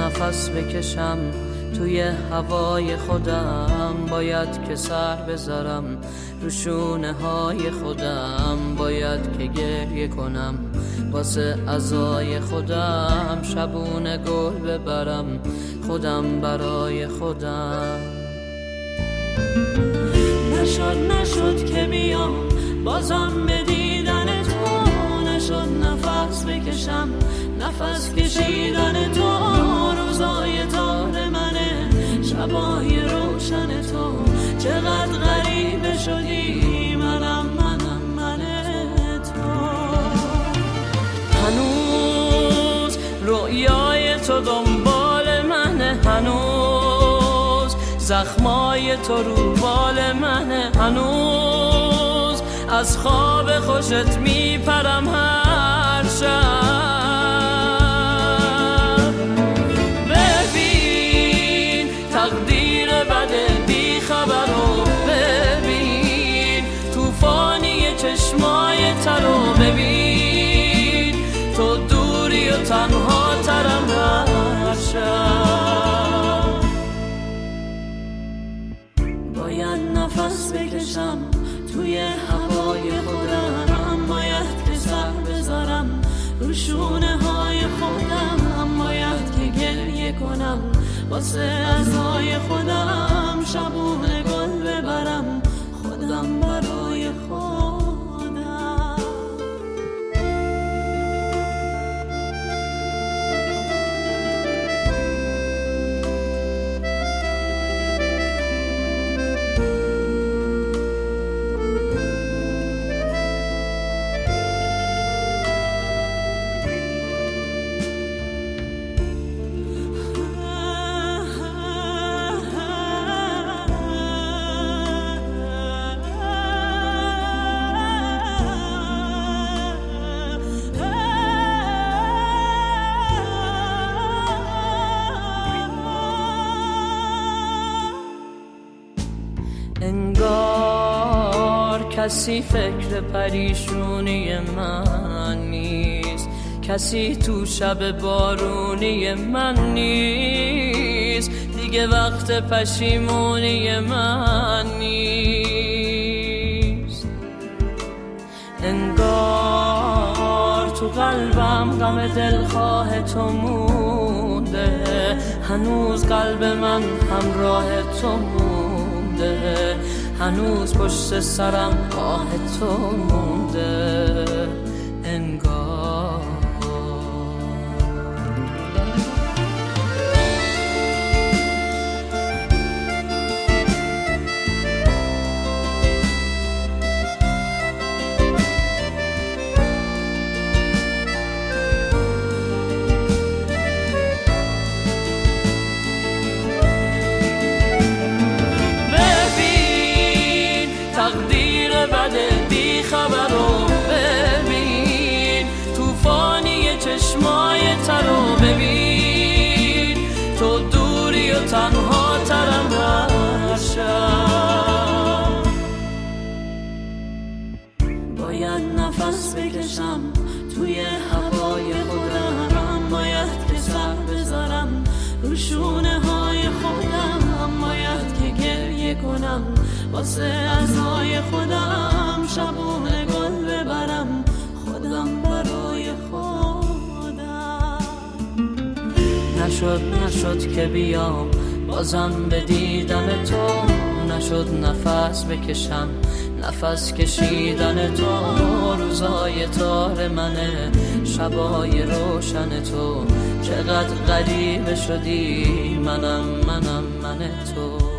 نفس بکشم توی هوای خودم، باید که سر بذارم رو شونه های خودم، باید که گریه کنم واسه عزای خودم، شبونه گل ببرم خودم برای خودم. نشد که بیام بازم به دیدن تو، نشد نفس بکشم نفس کشیدن تو، روزای تار منه شبای روشن تو، چقدر غریبه شدی منم تو. هنوز رویای تو دنبال منه، هنوز زخمای تو رو بال منه، هنوز از خواب خوشت میپرم هر شب. ببین تقدیر بده بی خبرو، ببین توفانی چشمای ترو، ببین تو دوری و تنها ترم هر شب. باید نفس بکشم توی هوای خودم، باید که سر بذارم رو شونه های خودم، باید که گریه کنم واسه عزای خودم، شبونه گل ببرم خودم برای خودم. انگار کسی فکر پریشونی من نیست، کسی تو شب بارونی من نیست، دیگه وقت پشیمونی من نیست. انگار تو قلبم غم دلخواه تو مونده، هنوز قلب من همراه تو مونده، هنوز پشت سرم آه تو مونده. انگار تقدیر بده بی خبرو، ببین توفانی چشمای ترو، ببین تو دوری و تنها ترم هر شب. باید نفس بکشم توی هوای خودم، باید که سر بذارم رو شونه های خودم، باید که گریه کنم واسه عزای خودم، شبونه گل ببرم خودم برای خودم. نشد که بیام بازم به دیدن تو، نشد نفس بکشم نفس کشیدن تو، روزای تار منه شبای روشن تو، چقدر غریبه شدی منم تو.